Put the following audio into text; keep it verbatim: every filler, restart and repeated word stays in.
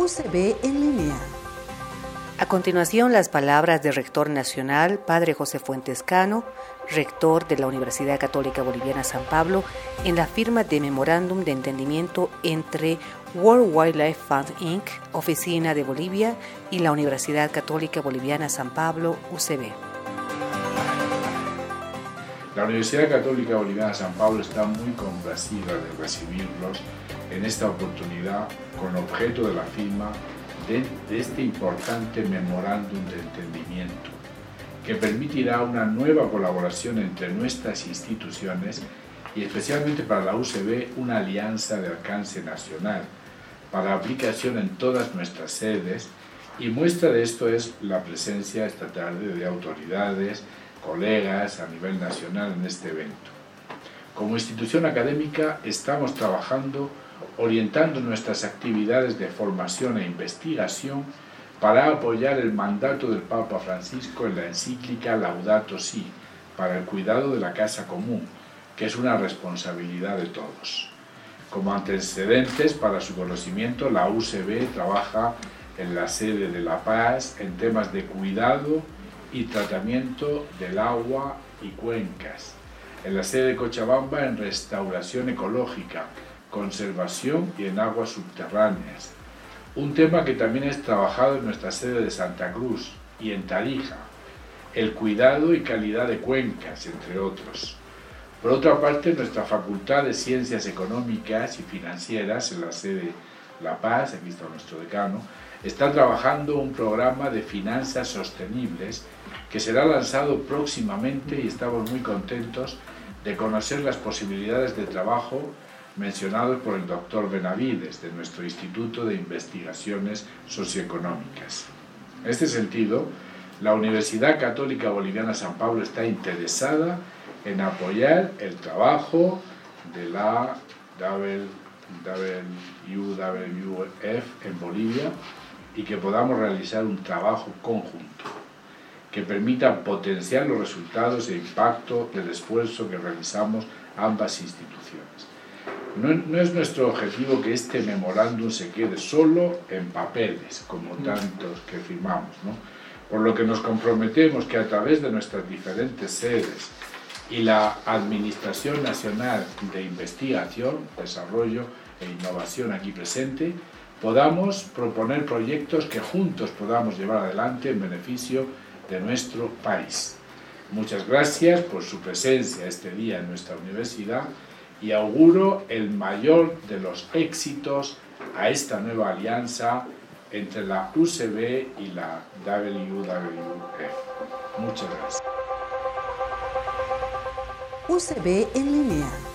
U C B en línea. A continuación, las palabras del rector nacional, Padre José Fuentes Cano, rector de la Universidad Católica Boliviana San Pablo, en la firma de memorándum de entendimiento entre World Wildlife Fund incorporated, Oficina de Bolivia, y la Universidad Católica Boliviana San Pablo, U C B. La Universidad Católica Boliviana San Pablo está muy complacida de recibirlos en esta oportunidad con objeto de la firma de, de este importante memorándum de entendimiento, que permitirá una nueva colaboración entre nuestras instituciones y especialmente para la U C B una alianza de alcance nacional para aplicación en todas nuestras sedes, y muestra de esto es la presencia esta tarde de autoridades, colegas a nivel nacional en este evento. Como institución académica estamos trabajando orientando nuestras actividades de formación e investigación para apoyar el mandato del Papa Francisco en la encíclica Laudato Si, para el cuidado de la casa común, que es una responsabilidad de todos. Como antecedentes para su conocimiento, la U C B trabaja en la sede de La Paz en temas de cuidado y tratamiento del agua y cuencas, en la sede de Cochabamba en restauración ecológica, conservación y en aguas subterráneas, un tema que también es trabajado en nuestra sede de Santa Cruz y en Tarija, el cuidado y calidad de cuencas, entre otros. Por otra parte, nuestra Facultad de Ciencias Económicas y Financieras, en la sede La Paz, aquí está nuestro decano, está trabajando un programa de finanzas sostenibles que será lanzado próximamente, y estamos muy contentos de conocer las posibilidades de trabajo mencionados por el doctor Benavides de nuestro Instituto de Investigaciones Socioeconómicas. En este sentido, la Universidad Católica Boliviana San Pablo está interesada en apoyar el trabajo de la W W F en Bolivia y que podamos realizar un trabajo conjunto que permita potenciar los resultados e impacto del esfuerzo que realizamos ambas instituciones. No, no es nuestro objetivo que este memorándum se quede solo en papeles, como tantos que firmamos, ¿no? Por lo que nos comprometemos que a través de nuestras diferentes sedes y la Administración Nacional de Investigación, Desarrollo e Innovación aquí presente, podamos proponer proyectos que juntos podamos llevar adelante en beneficio de nuestro país. Muchas gracias por su presencia este día en nuestra universidad y auguro el mayor de los éxitos a esta nueva alianza entre la U C B y la W W F. Muchas gracias. U C B en línea.